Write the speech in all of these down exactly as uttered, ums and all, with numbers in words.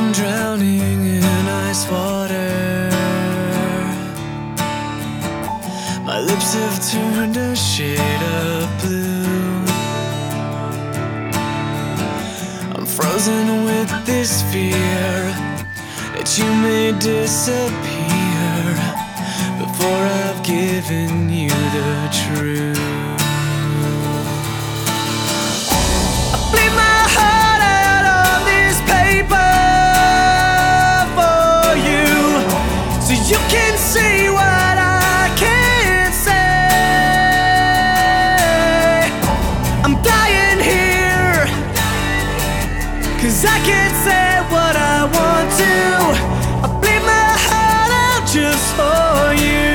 drowning in ice water. My lips have turned a shade of blue. I'm frozen with this fear that you may disappear before I've given you the truth. I bleed my heart out on this paper for you, so you can see what I can't say. I'm dying here, 'cause I can't say what I want to. I bleed my heart out just for you.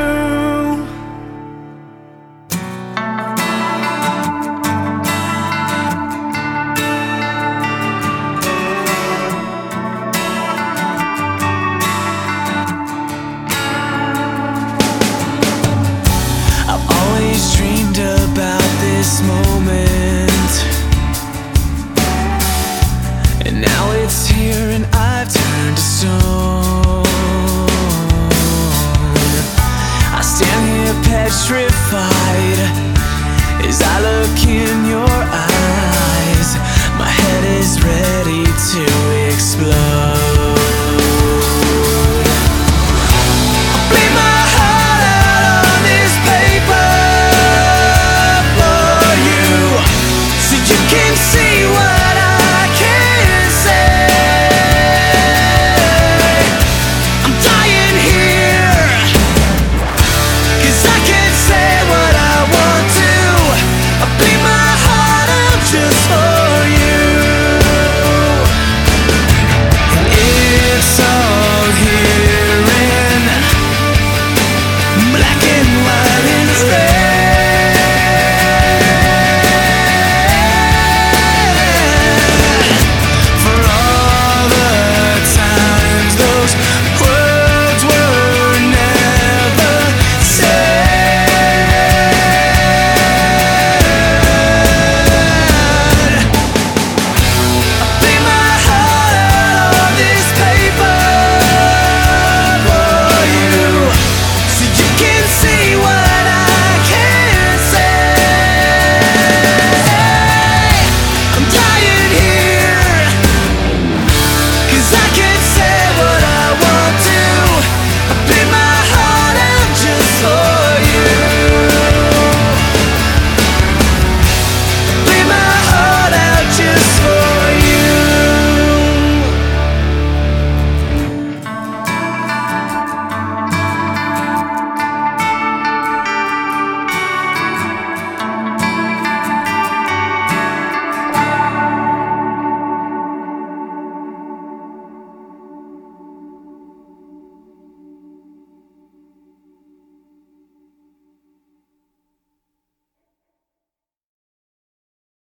Dreamed about this moment, and now it's here and I've turned to stone. I stand here petrified,